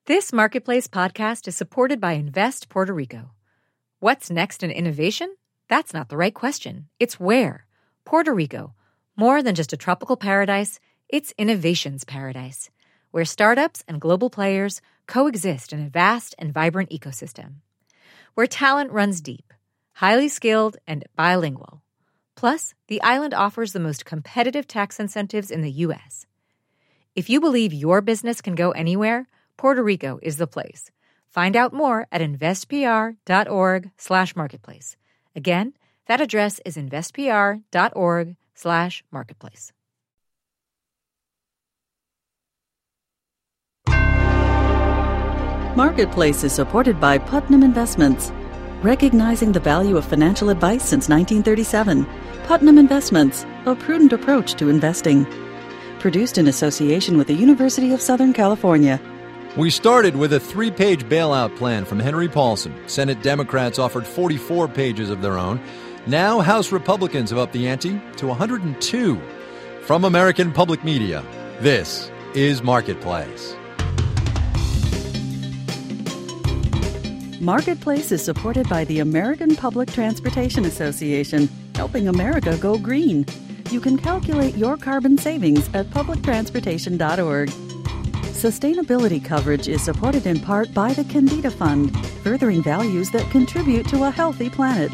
This Marketplace podcast is supported by Invest Puerto Rico. What's next in innovation? That's not the right question. It's where. Puerto Rico. More than just a tropical paradise, it's innovation's paradise, where startups and global players coexist in a vast and vibrant ecosystem. Where talent runs deep, highly skilled, and bilingual. Plus, the island offers the most competitive tax incentives in the U.S. If you believe your business can go anywhere, Puerto Rico is the place. Find out more at investpr.org/marketplace. Again, that address is investpr.org/marketplace. Marketplace is supported by Putnam Investments. Recognizing the value of financial advice since 1937. Putnam Investments, a prudent approach to investing. Produced in association with the University of Southern California. We started with a 3-page bailout plan from Henry Paulson. Senate Democrats offered 44 pages of their own. Now House Republicans have upped the ante to 102. From American Public Media, this is Marketplace. Marketplace is supported by the American Public Transportation Association, helping America go green. You can calculate your carbon savings at publictransportation.org. Sustainability coverage is supported in part by the Candida Fund, furthering values that contribute to a healthy planet.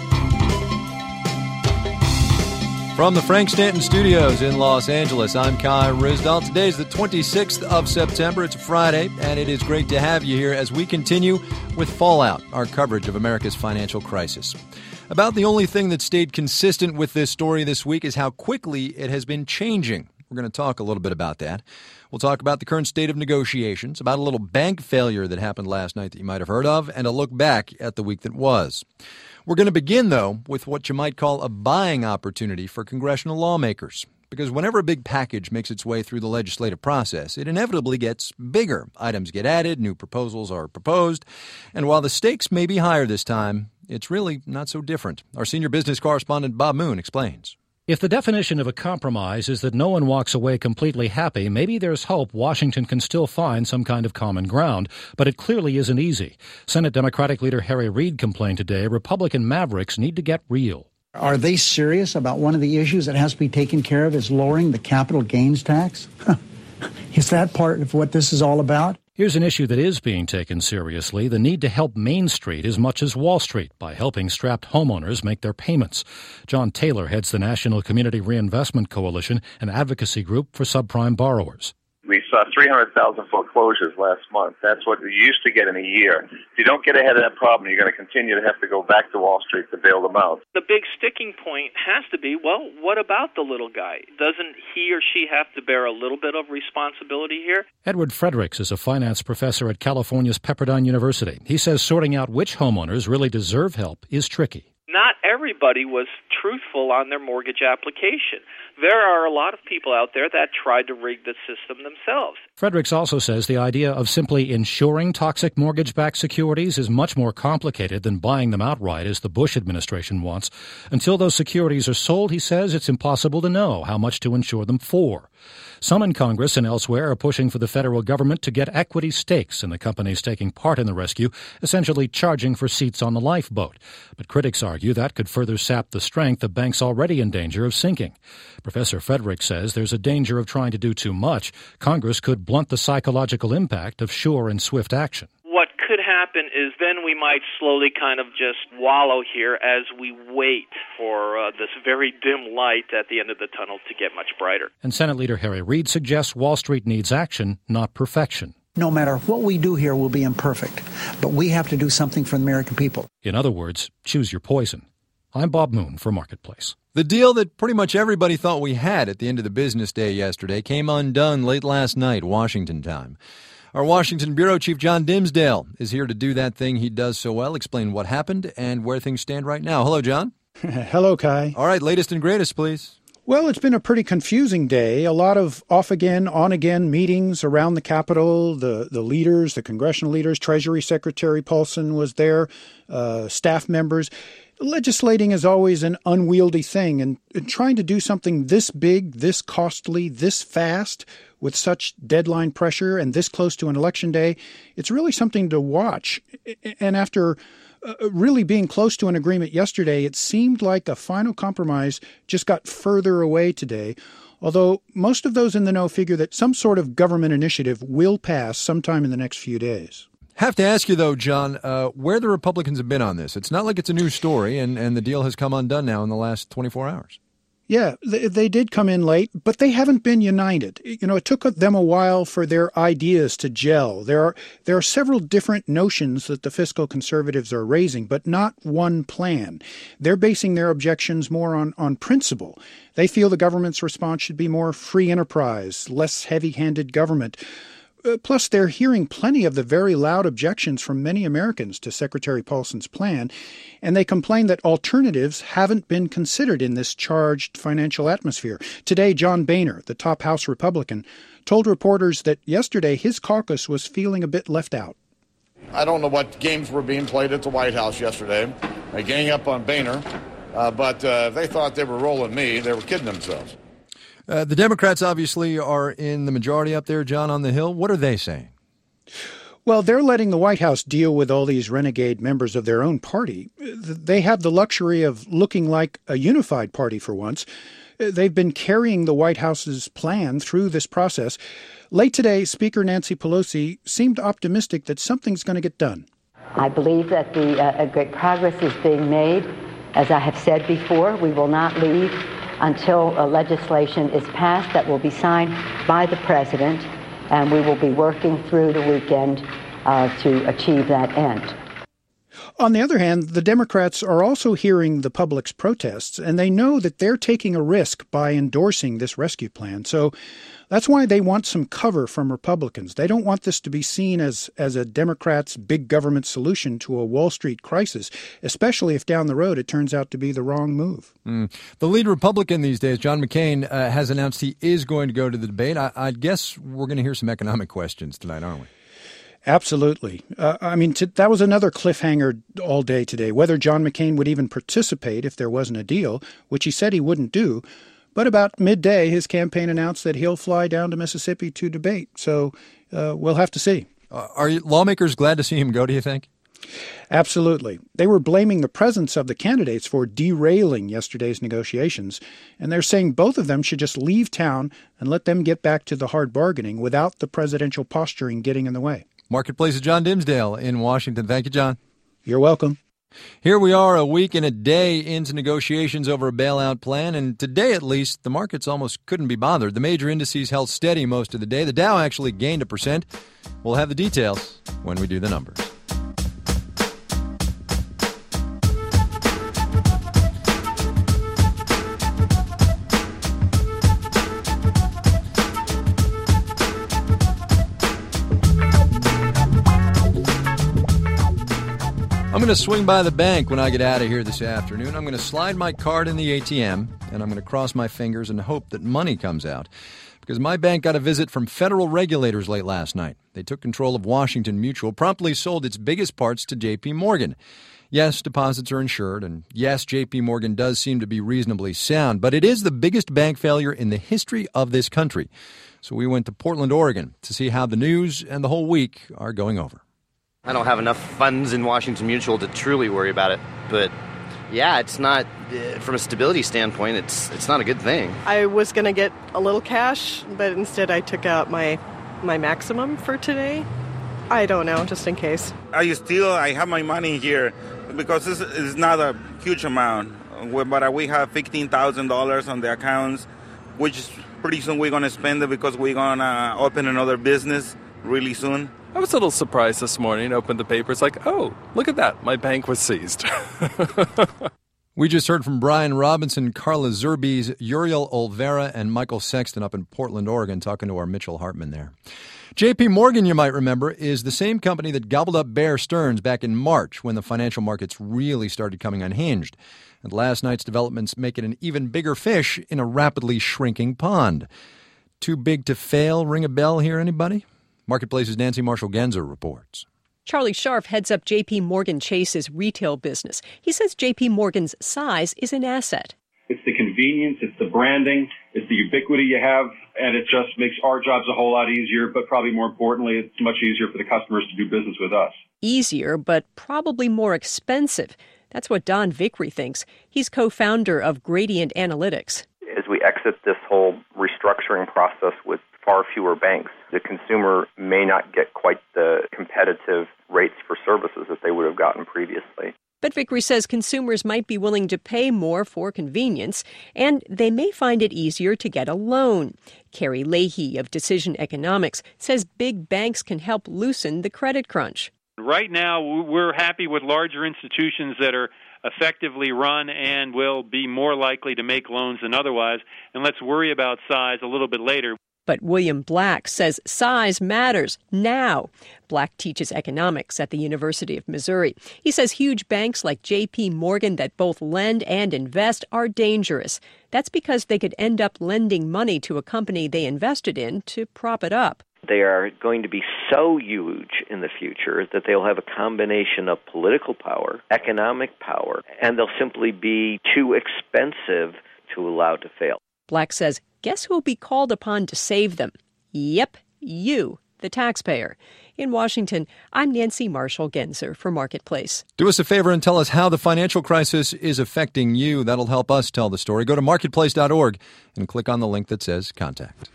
From the Frank Stanton Studios in Los Angeles, I'm Kai Ryssdal. Today's the 26th of September. It's a Friday, and it is great to have you here as we continue with Fallout, our coverage of America's financial crisis. About the only thing that stayed consistent with this story this week is how quickly it has been changing. We're going to talk a little bit about that. We'll talk about the current state of negotiations, about a little bank failure that happened last night that you might have heard of, and a look back at the week that was. We're going to begin, though, with what you might call a buying opportunity for congressional lawmakers. Because whenever a big package makes its way through the legislative process, it inevitably gets bigger. Items get added, new proposals are proposed, and while the stakes may be higher this time, it's really not so different. Our senior business correspondent Bob Moon explains. If the definition of a compromise is that no one walks away completely happy, maybe there's hope Washington can still find some kind of common ground, but it clearly isn't easy. Senate Democratic leader Harry Reid complained today Republican mavericks need to get real. Are they serious about one of the issues that has to be taken care of is lowering the capital gains tax? Is that part of what this is all about? Here's an issue that is being taken seriously, the need to help Main Street as much as Wall Street by helping strapped homeowners make their payments. John Taylor heads the National Community Reinvestment Coalition, an advocacy group for subprime borrowers. We saw 300,000 foreclosures last month. That's what we used to get in a year. If you don't get ahead of that problem, you're going to continue to have to go back to Wall Street to bail them out. The big sticking point has to be, well, what about the little guy? Doesn't he or she have to bear a little bit of responsibility here? Edward Fredericks is a finance professor at California's Pepperdine University. He says sorting out which homeowners really deserve help is tricky. Not everybody was truthful on their mortgage application. There are a lot of people out there that tried to rig the system themselves. Fredericks also says the idea of simply insuring toxic mortgage-backed securities is much more complicated than buying them outright, as the Bush administration wants. Until those securities are sold, he says it's impossible to know how much to insure them for. Some in Congress and elsewhere are pushing for the federal government to get equity stakes in the companies taking part in the rescue, essentially charging for seats on the lifeboat. But critics argue that could further sap the strength of banks already in danger of sinking. Professor Fredericks says there's a danger of trying to do too much. Congress could blunt the psychological impact of sure and swift action. What could happen is then we might slowly kind of just wallow here as we wait for this very dim light at the end of the tunnel to get much brighter. And Senate Leader Harry Reid suggests Wall Street needs action, not perfection. No matter what we do here will be imperfect, but we have to do something for the American people. In other words, choose your poison. I'm Bob Moon for Marketplace. The deal that pretty much everybody thought we had at the end of the business day yesterday came undone late last night, Washington time. Our Washington Bureau Chief John Dimsdale is here to do that thing he does so well, explain what happened and where things stand right now. Hello, John. Hello, Kai. All right, latest and greatest, please. Well, it's been a pretty confusing day. A lot of off-again, on-again meetings around the Capitol. The leaders, the congressional leaders, Treasury Secretary Paulson was there, staff members. Legislating is always an unwieldy thing, and trying to do something this big, this costly, this fast with such deadline pressure and this close to an election day, it's really something to watch. And after really being close to an agreement yesterday, it seemed like a final compromise just got further away today, although most of those in the know figure that some sort of government initiative will pass sometime in the next few days. Have to ask you, though, John, where the Republicans have been on this. It's not like it's a new story, and the deal has come undone now in the last 24 hours. Yeah, they did come in late, but they haven't been united. It took them a while for their ideas to gel. There are several different notions that the fiscal conservatives are raising, but not one plan. They're basing their objections more on principle. They feel the government's response should be more free enterprise, less heavy-handed government. Plus, they're hearing plenty of the very loud objections from many Americans to Secretary Paulson's plan, and they complain that alternatives haven't been considered in this charged financial atmosphere. Today, John Boehner, the top House Republican, told reporters that yesterday his caucus was feeling a bit left out. I don't know what games were being played at the White House yesterday. They gang up on Boehner, but they thought they were rolling me. They were kidding themselves. The Democrats obviously are in the majority up there, John, on the Hill. What are they saying? Well, they're letting the White House deal with all these renegade members of their own party. They have the luxury of looking like a unified party for once. They've been carrying the White House's plan through this process. Late today, Speaker Nancy Pelosi seemed optimistic that something's going to get done. I believe that the great progress is being made. As I have said before, we will not leave until legislation is passed that will be signed by the president, and we will be working through the weekend to achieve that end. On the other hand, the Democrats are also hearing the public's protests, and they know that they're taking a risk by endorsing this rescue plan. So that's why they want some cover from Republicans. They don't want this to be seen as a Democrats' big government solution to a Wall Street crisis, especially if down the road it turns out to be the wrong move. The lead Republican these days, John McCain, has announced he is going to go to the debate. I guess we're going to hear some economic questions tonight, aren't we? Absolutely. That was another cliffhanger all day today, whether John McCain would even participate if there wasn't a deal, which he said he wouldn't do. But about midday, his campaign announced that he'll fly down to Mississippi to debate. So we'll have to see. Are lawmakers glad to see him go, do you think? Absolutely. They were blaming the presence of the candidates for derailing yesterday's negotiations, and they're saying both of them should just leave town and let them get back to the hard bargaining without the presidential posturing getting in the way. Marketplace's John Dimsdale in Washington. Thank you, John. You're welcome. Here we are a week and a day into negotiations over a bailout plan, and today at least, the markets almost couldn't be bothered. The major indices held steady most of the day. The Dow actually gained 1%. We'll have the details when we do the numbers. I'm going to swing by the bank when I get out of here this afternoon. I'm going to slide my card in the ATM, and I'm going to cross my fingers and hope that money comes out. Because my bank got a visit from federal regulators late last night. They took control of Washington Mutual, promptly sold its biggest parts to J.P. Morgan. Yes, deposits are insured, and yes, J.P. Morgan does seem to be reasonably sound, but it is the biggest bank failure in the history of this country. So we went to Portland, Oregon, to see how the news and the whole week are going over. I don't have enough funds in Washington Mutual to truly worry about it. But, yeah, it's not, from a stability standpoint, it's not a good thing. I was going to get a little cash, but instead I took out my maximum for today. I don't know, just in case. I have my money here because this is not a huge amount. But we have $15,000 on the accounts, which pretty soon we're going to spend it because we're going to open another business really soon. I was a little surprised this morning, opened the paper, it's like, oh, look at that, my bank was seized. We just heard from Brian Robinson, Carla Zerbies, Uriel Olvera, and Michael Sexton up in Portland, Oregon, talking to our Mitchell Hartman there. J.P. Morgan, you might remember, is the same company that gobbled up Bear Stearns back in March when the financial markets really started coming unhinged. And last night's developments make it an even bigger fish in a rapidly shrinking pond. Too big to fail? Ring a bell here, anybody? Marketplace's Nancy Marshall-Genzer reports. Charlie Scharf heads up J.P. Morgan Chase's retail business. He says J.P. Morgan's size is an asset. It's the convenience, it's the branding, It's the ubiquity you have, and it just makes our jobs a whole lot easier, but probably more importantly, it's much easier for the customers to do business with us. Easier, but probably more expensive. That's what Don Vickery thinks. He's co-founder of Gradient Analytics. As we exit this whole restructuring process with far fewer banks, the consumer may not get quite the competitive rates for services that they would have gotten previously. But Vickery says consumers might be willing to pay more for convenience, and they may find it easier to get a loan. Carrie Leahy of Decision Economics says big banks can help loosen the credit crunch. Right now, we're happy with larger institutions that are effectively run and will be more likely to make loans than otherwise, and let's worry about size a little bit later. But William Black says size matters now. Black teaches economics at the University of Missouri. He says huge banks like J.P. Morgan that both lend and invest are dangerous. That's because they could end up lending money to a company they invested in to prop it up. They are going to be so huge in the future that they'll have a combination of political power, economic power, and they'll simply be too expensive to allow to fail. Black says, guess who will be called upon to save them? Yep, you, the taxpayer. In Washington, I'm Nancy Marshall-Genzer for Marketplace. Do us a favor and tell us how the financial crisis is affecting you. That'll help us tell the story. Go to marketplace.org and click on the link that says Contact.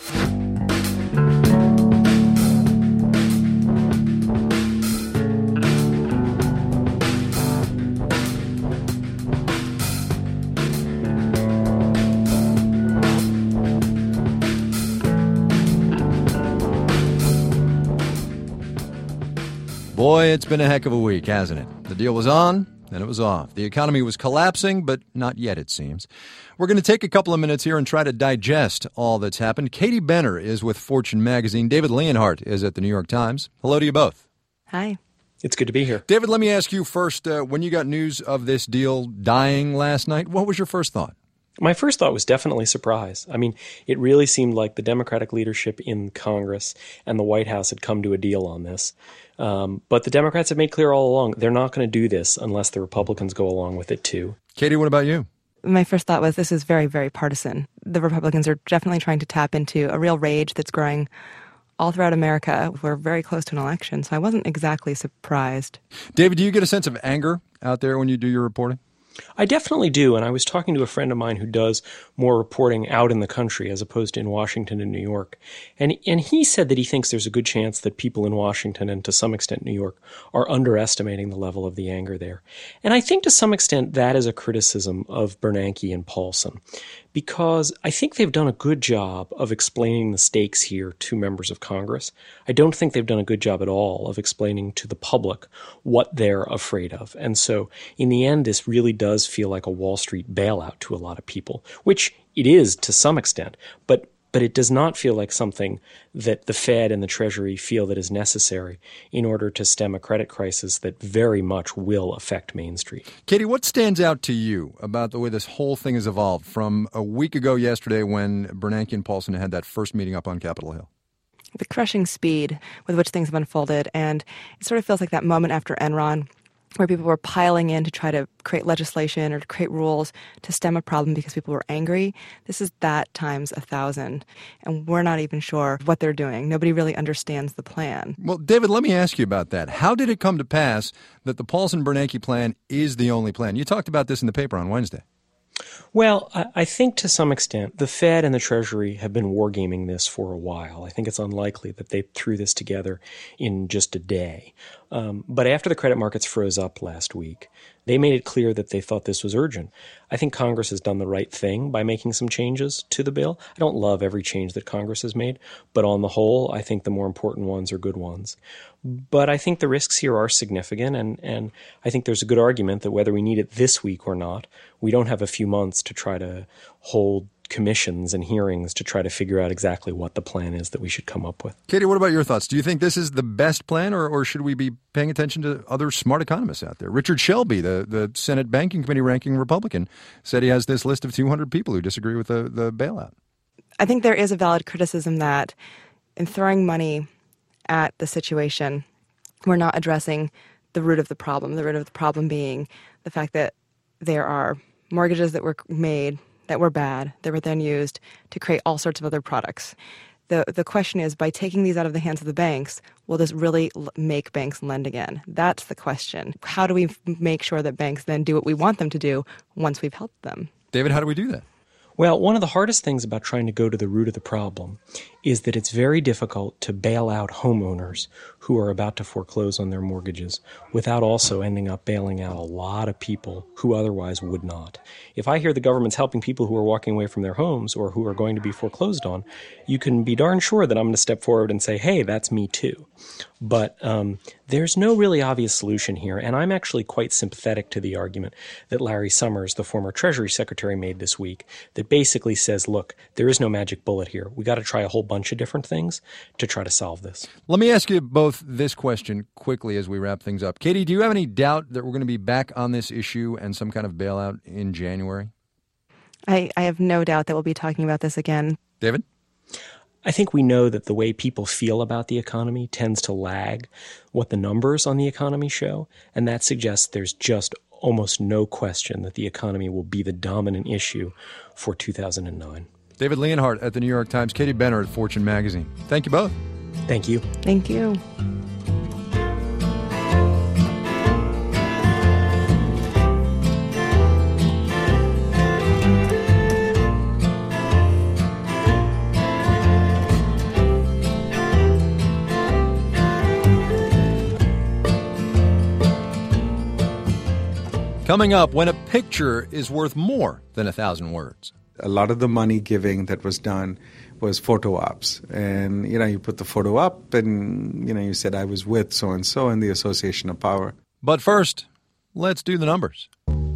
Boy, it's been a heck of a week, hasn't it? The deal was on, then it was off. The economy was collapsing, but not yet, it seems. We're going to take a couple of minutes here and try to digest all that's happened. Katie Benner is with Fortune magazine. David Leonhardt is at the New York Times. Hello to you both. Hi. It's good to be here. David, let me ask you first, when you got news of this deal dying last night, what was your first thought? My first thought was definitely surprise. I mean, it really seemed like the Democratic leadership in Congress and the White House had come to a deal on this. But the Democrats have made clear all along they're not going to do this unless the Republicans go along with it, too. Katie, what about you? My first thought was this is very, very partisan. The Republicans are definitely trying to tap into a real rage that's growing all throughout America. We're very close to an election, so I wasn't exactly surprised. David, do you get a sense of anger out there when you do your reporting? I definitely do, and I was talking to a friend of mine who does more reporting out in the country as opposed to in Washington and New York, and he said that he thinks there's a good chance that people in Washington and to some extent New York are underestimating the level of the anger there. And I think to some extent that is a criticism of Bernanke and Paulson, because I think they've done a good job of explaining the stakes here to members of Congress. I don't think they've done a good job at all of explaining to the public what they're afraid of. And so in the end, this really does feel like a Wall Street bailout to a lot of people, which it is to some extent, but it does not feel like something that the Fed and the Treasury feel that is necessary in order to stem a credit crisis that very much will affect Main Street. Katie, what stands out to you about the way this whole thing has evolved from a week ago yesterday when Bernanke and Paulson had that first meeting up on Capitol Hill? The crushing speed with which things have unfolded, and it sort of feels like that moment after Enron where people were piling in to try to create legislation or to create rules to stem a problem because people were angry. This is that times 1,000, and we're not even sure what they're doing. Nobody really understands the plan. Well, David, let me ask you about that. How did it come to pass that the Paulson-Bernanke plan is the only plan? You talked about this in the paper on Wednesday. Well, I think to some extent the Fed and the Treasury have been wargaming this for a while. I think it's unlikely that they threw this together in just a day. But after the credit markets froze up last week, they made it clear that they thought this was urgent. I think Congress has done the right thing by making some changes to the bill. I don't love every change that Congress has made, but on the whole, I think the more important ones are good ones. But I think the risks here are significant, and I think there's a good argument that whether we need it this week or not, we don't have a few months to try to hold commissions and hearings to try to figure out exactly what the plan is that we should come up with. Katie, what about your thoughts? Do you think this is the best plan, or should we be paying attention to other smart economists out there? Richard Shelby, the Senate Banking Committee ranking Republican, said he has this list of 200 people who disagree with the bailout. I think there is a valid criticism that in throwing money at the situation, we're not addressing the root of the problem. The root of the problem being the fact that there are mortgages that were made that were bad that were then used to create all sorts of other products. The question is, by taking these out of the hands of the banks, will this really make banks lend again? That's the question. How do we make sure that banks then do what we want them to do once we've helped them? David, how do we do that? Well, one of the hardest things about trying to go to the root of the problem is that it's very difficult to bail out homeowners who are about to foreclose on their mortgages without also ending up bailing out a lot of people who otherwise would not. If I hear the government's helping people who are walking away from their homes or who are going to be foreclosed on, you can be darn sure that I'm going to step forward and say, hey, that's me too. But there's no really obvious solution here, and I'm actually quite sympathetic to the argument that Larry Summers, the former Treasury Secretary, made this week that basically says, look, there is no magic bullet here. We got to try a whole bunch of different things to try to solve this. Let me ask you both this question quickly as we wrap things up. Katie, do you have any doubt that we're going to be back on this issue and some kind of bailout in January? I have no doubt that we'll be talking about this again. David? I think we know that the way people feel about the economy tends to lag what the numbers on the economy show, and that suggests there's just almost no question that the economy will be the dominant issue for 2009. David Leonhardt at the New York Times, Katie Benner at Fortune Magazine. Thank you both. Thank you. Thank you. Coming up, when a picture is worth more than 1,000 words. A lot of the money giving that was done was photo ops. And, you put the photo up and, you said I was with so-and-so in the association of power. But first, let's do the numbers.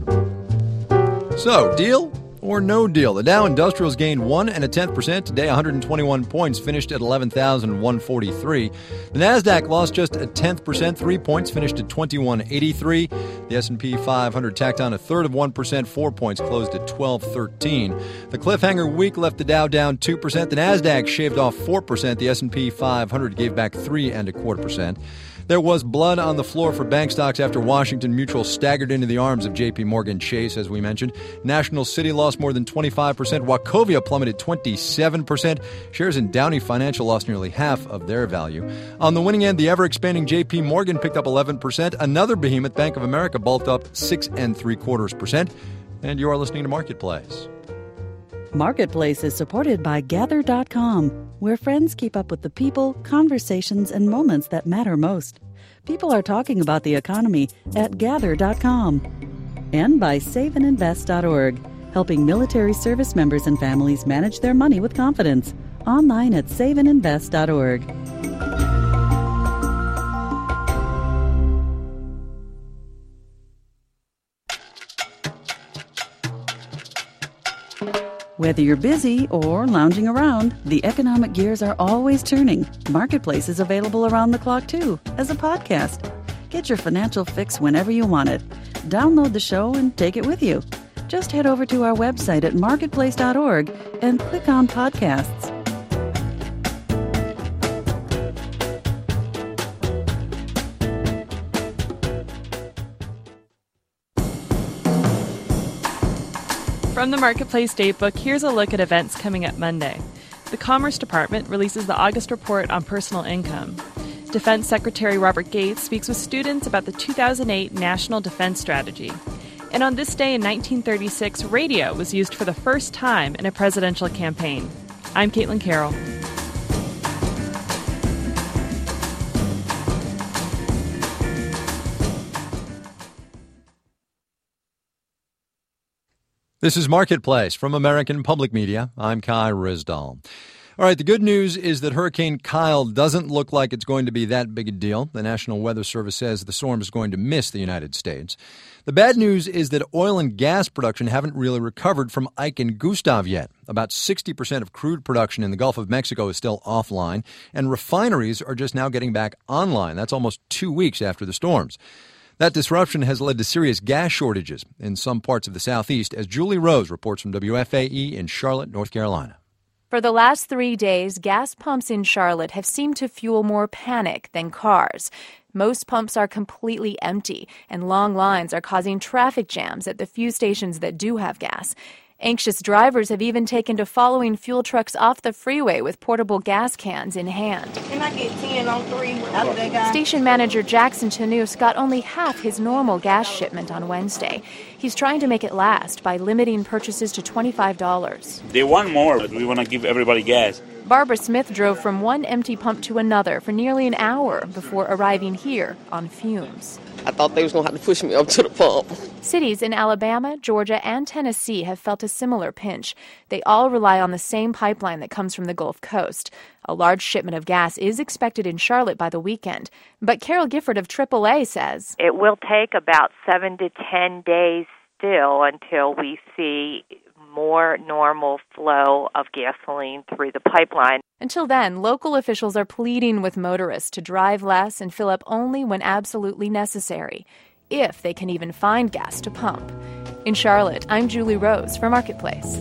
So, deal or no deal? The Dow Industrials gained 1.1% today, 121 points, finished at 11,143. The Nasdaq lost just 0.1%, 3 points, finished at 2183. The S&P 500 tacked on 0.33%, 4 points, closed at 1213. The cliffhanger week left the Dow down 2%. The Nasdaq shaved off 4%. The S&P 500 gave back 3.25%. There was blood on the floor for bank stocks after Washington Mutual staggered into the arms of J.P. Morgan Chase, as we mentioned. National City lost more than 25%. Wachovia plummeted 27%. Shares in Downey Financial lost nearly half of their value. On the winning end, the ever-expanding J.P. Morgan picked up 11%. Another behemoth, Bank of America, bulked up 6.75%. And you are listening to Marketplace. Marketplace is supported by Gather.com, where friends keep up with the people, conversations, and moments that matter most. People are talking about the economy at Gather.com. And by SaveAndInvest.org, helping military service members and families manage their money with confidence. Online at SaveAndInvest.org. Whether you're busy or lounging around, the economic gears are always turning. Marketplace is available around the clock, too, as a podcast. Get your financial fix whenever you want it. Download the show and take it with you. Just head over to our website at marketplace.org and click on podcasts. From the Marketplace Datebook, here's a look at events coming up Monday. The Commerce Department releases the August report on personal income. Defense Secretary Robert Gates speaks with students about the 2008 National Defense Strategy. And on this day in 1936, radio was used for the first time in a presidential campaign. I'm Caitlin Carroll. This is Marketplace from American Public Media. I'm Kai Ryssdal. All right, the good news is that Hurricane Kyle doesn't look like it's going to be that big a deal. The National Weather Service says the storm is going to miss the United States. The bad news is that oil and gas production haven't really recovered from Ike and Gustav yet. About 60% of crude production in the Gulf of Mexico is still offline, and refineries are just now getting back online. That's almost 2 weeks after the storms. That disruption has led to serious gas shortages in some parts of the Southeast, as Julie Rose reports from WFAE in Charlotte, North Carolina. For the last 3 days, gas pumps in Charlotte have seemed to fuel more panic than cars. Most pumps are completely empty, and long lines are causing traffic jams at the few stations that do have gas. Anxious drivers have even taken to following fuel trucks off the freeway with portable gas cans in hand. Can I get 10 on 3 after that guy? Station manager Jackson Chanus got only half his normal gas shipment on Wednesday. He's trying to make it last by limiting purchases to $25. They want more, but we want to give everybody gas. Barbara Smith drove from one empty pump to another for nearly an hour before arriving here on fumes. I thought they was going to have to push me up to the pump. Cities in Alabama, Georgia, and Tennessee have felt a similar pinch. They all rely on the same pipeline that comes from the Gulf Coast. A large shipment of gas is expected in Charlotte by the weekend. But Carol Gifford of AAA says it will take about 7 to 10 days still until we see more normal flow of gasoline through the pipeline. Until then, local officials are pleading with motorists to drive less and fill up only when absolutely necessary, if they can even find gas to pump. In Charlotte, I'm Julie Rose for Marketplace.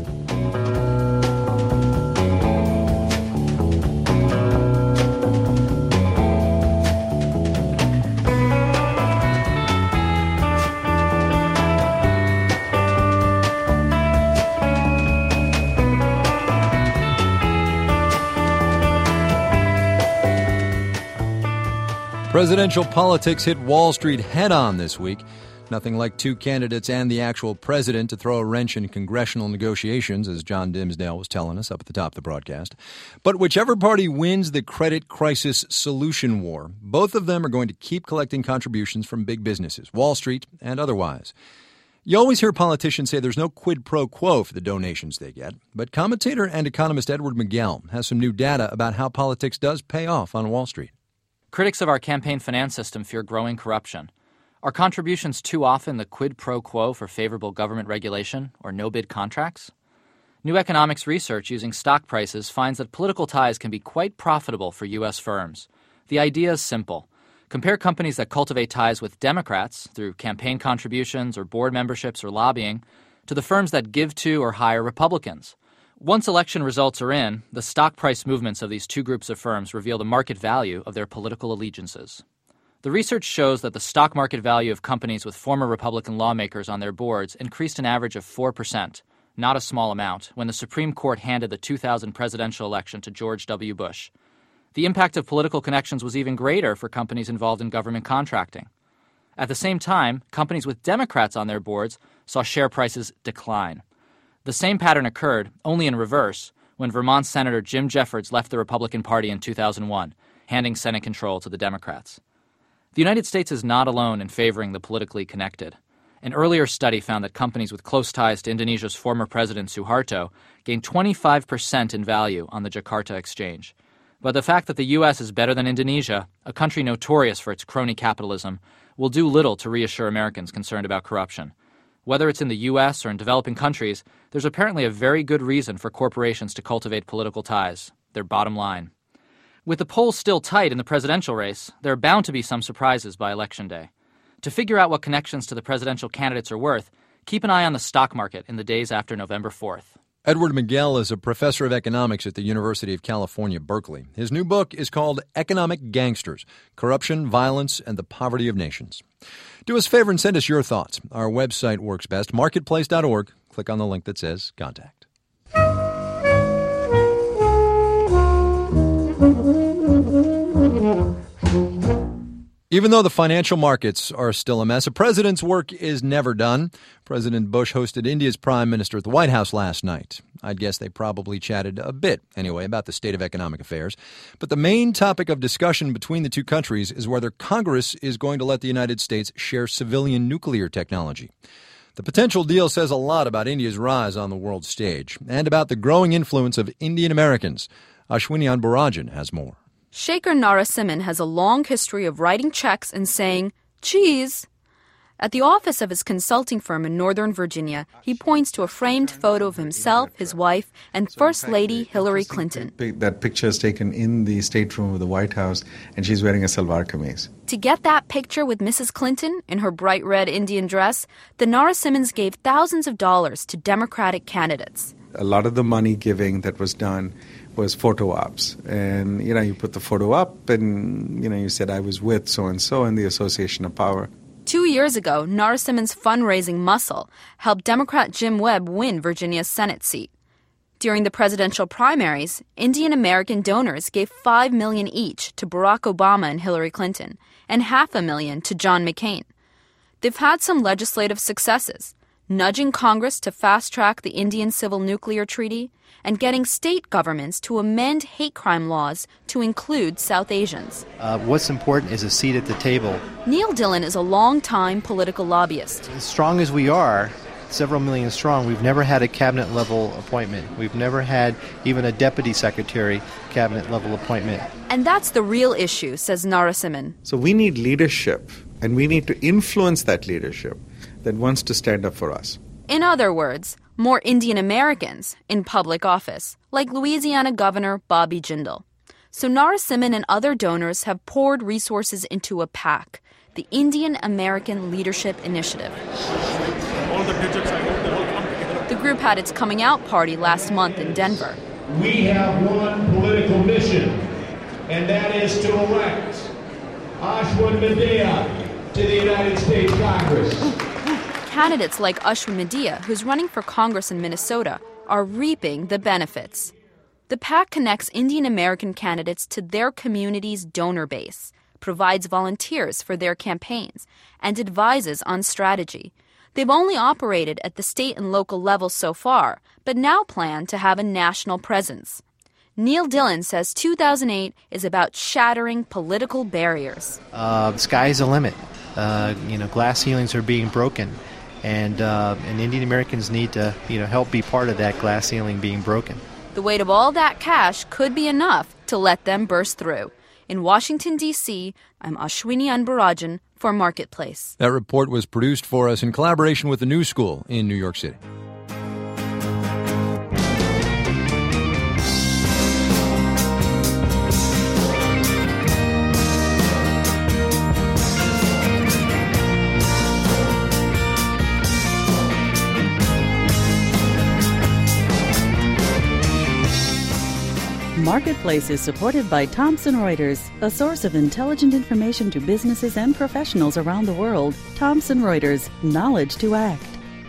Presidential politics hit Wall Street head-on this week. Nothing like two candidates and the actual president to throw a wrench in congressional negotiations, as John Dimsdale was telling us up at the top of the broadcast. But whichever party wins the credit crisis solution war, both of them are going to keep collecting contributions from big businesses, Wall Street and otherwise. You always hear politicians say there's no quid pro quo for the donations they get, but commentator and economist Edward Miguel has some new data about how politics does pay off on Wall Street. Critics of our campaign finance system fear growing corruption. Are contributions too often the quid pro quo for favorable government regulation or no-bid contracts? New economics research using stock prices finds that political ties can be quite profitable for U.S. firms. The idea is simple. Compare companies that cultivate ties with Democrats through campaign contributions or board memberships or lobbying to the firms that give to or hire Republicans. Once election results are in, the stock price movements of these two groups of firms reveal the market value of their political allegiances. The research shows that the stock market value of companies with former Republican lawmakers on their boards increased an average of 4%, not a small amount, when the Supreme Court handed the 2000 presidential election to George W. Bush. The impact of political connections was even greater for companies involved in government contracting. At the same time, companies with Democrats on their boards saw share prices decline. The same pattern occurred, only in reverse, when Vermont Senator Jim Jeffords left the Republican Party in 2001, handing Senate control to the Democrats. The United States is not alone in favoring the politically connected. An earlier study found that companies with close ties to Indonesia's former president Suharto gained 25% in value on the Jakarta exchange. But the fact that the U.S. is better than Indonesia, a country notorious for its crony capitalism, will do little to reassure Americans concerned about corruption. Whether it's in the U.S. or in developing countries, there's apparently a very good reason for corporations to cultivate political ties, their bottom line. With the polls still tight in the presidential race, there are bound to be some surprises by Election Day. To figure out what connections to the presidential candidates are worth, keep an eye on the stock market in the days after November 4th. Edward Miguel is a professor of economics at the University of California, Berkeley. His new book is called Economic Gangsters: Corruption, Violence, and the Poverty of Nations. Do us a favor and send us your thoughts. Our website works best, marketplace.org. Click on the link that says Contact. Even though the financial markets are still a mess, a president's work is never done. President Bush hosted India's prime minister at the White House last night. I'd guess they probably chatted a bit, anyway, about the state of economic affairs. But the main topic of discussion between the two countries is whether Congress is going to let the United States share civilian nuclear technology. The potential deal says a lot about India's rise on the world stage and about the growing influence of Indian Americans. Ashwini Anbarajan has more. Shekhar Narasimhan has a long history of writing checks and saying, cheese. At the office of his consulting firm in Northern Virginia, he points to a framed photo of himself, his wife, and First Lady Hillary Clinton. That picture is taken in the State Room of the White House, and she's wearing a salwar kameez. To get that picture with Mrs. Clinton in her bright red Indian dress, the Narasimhans gave thousands of dollars to Democratic candidates. A lot of the money giving that was done was photo ops. And, you put the photo up and, you said, I was with so-and-so in the association of power. 2 years ago, Narasimhan's fundraising muscle helped Democrat Jim Webb win Virginia's Senate seat. During the presidential primaries, Indian American donors gave $5 million each to Barack Obama and Hillary Clinton, and $500,000 to John McCain. They've had some legislative successes, nudging Congress to fast-track the Indian Civil Nuclear Treaty and getting state governments to amend hate crime laws to include South Asians. What's important is a seat at the table. Neil Dillon is a long-time political lobbyist. As strong as we are, several million strong, we've never had a cabinet-level appointment. We've never had even a deputy secretary cabinet-level appointment. And that's the real issue, says Narasimhan. So we need leadership, and we need to influence that leadership that wants to stand up for us. In other words, more Indian Americans in public office, like Louisiana Governor Bobby Jindal. So Narasimhan and other donors have poured resources into a PAC, the Indian American Leadership Initiative. The group had its coming out party last month in Denver. We have one political mission, and that is to elect Ashwin Madhya to the United States Congress. Candidates like Ashwin Madhya, who's running for Congress in Minnesota, are reaping the benefits. The PAC connects Indian American candidates to their community's donor base, provides volunteers for their campaigns, and advises on strategy. They've only operated at the state and local level so far, but now plan to have a national presence. Neil Dillon says 2008 is about shattering political barriers. The sky's the limit. Glass ceilings are being broken. And Indian Americans need to, help be part of that glass ceiling being broken. The weight of all that cash could be enough to let them burst through. In Washington, D.C., I'm Ashwini Anbarajan for Marketplace. That report was produced for us in collaboration with the New School in New York City. Marketplace is supported by Thomson Reuters, a source of intelligent information to businesses and professionals around the world. Thomson Reuters, knowledge to act.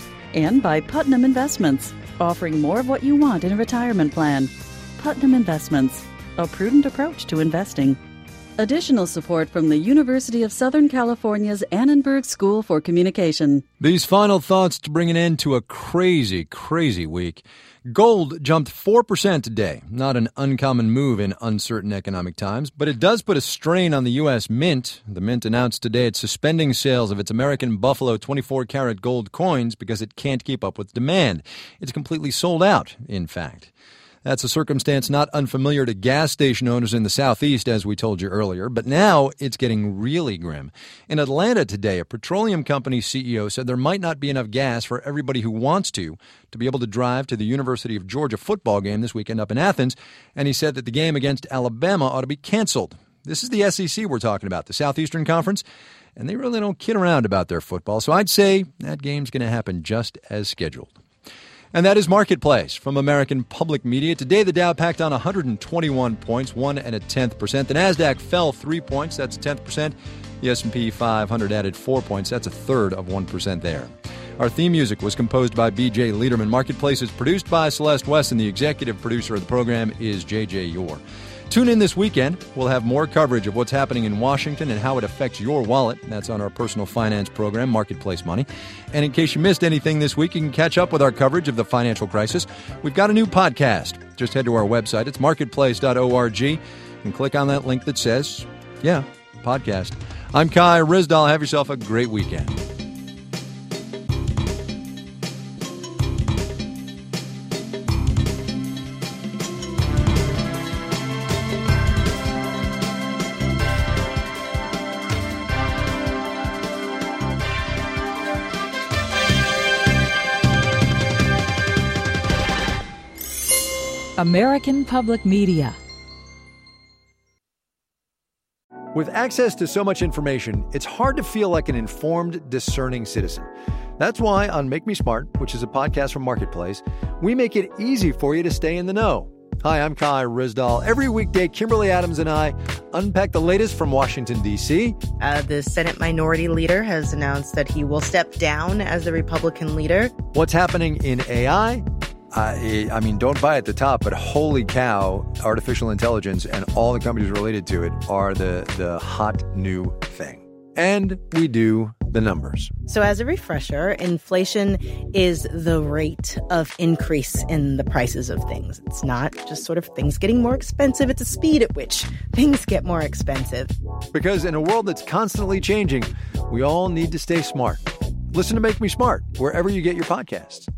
And by Putnam Investments, offering more of what you want in a retirement plan. Putnam Investments, a prudent approach to investing. Additional support from the University of Southern California's Annenberg School for Communication. These final thoughts to bring an end to a crazy, crazy week. Gold jumped 4% today. Not an uncommon move in uncertain economic times, but it does put a strain on the U.S. Mint. The Mint announced today it's suspending sales of its American Buffalo 24-karat gold coins because it can't keep up with demand. It's completely sold out, in fact. That's a circumstance not unfamiliar to gas station owners in the Southeast, as we told you earlier, but now it's getting really grim. In Atlanta today, a petroleum company CEO said there might not be enough gas for everybody who wants to be able to drive to the University of Georgia football game this weekend up in Athens, and he said that the game against Alabama ought to be canceled. This is the SEC we're talking about, the Southeastern Conference, and they really don't kid around about their football, so I'd say that game's going to happen just as scheduled. And that is Marketplace from American Public Media. Today, the Dow packed on 121 points, 1 1/10%. The Nasdaq fell 3 points, that's 0.1%. The S&P 500 added 4 points, that's 1/3 of 1% there. Our theme music was composed by B.J. Liederman. Marketplace is produced by Celeste West, and the executive producer of the program is J.J. Yore. Tune in this weekend. We'll have more coverage of what's happening in Washington and how it affects your wallet. That's on our personal finance program, Marketplace Money. And in case you missed anything this week, you can catch up with our coverage of the financial crisis. We've got a new podcast. Just head to our website. It's marketplace.org and click on that link that says, podcast. I'm Kai Ryssdal. Have yourself a great weekend. American Public Media. With access to so much information, it's hard to feel like an informed, discerning citizen. That's why on Make Me Smart, which is a podcast from Marketplace, we make it easy for you to stay in the know. Hi, I'm Kai Ryssdal. Every weekday, Kimberly Adams and I unpack the latest from Washington, D.C. The Senate Minority Leader has announced that he will step down as the Republican leader. What's happening in AI? I mean, don't buy at the top, but holy cow, artificial intelligence and all the companies related to it are the hot new thing. And we do the numbers. So as a refresher, inflation is the rate of increase in the prices of things. It's not just sort of things getting more expensive. It's the speed at which things get more expensive. Because in a world that's constantly changing, we all need to stay smart. Listen to Make Me Smart wherever you get your podcasts.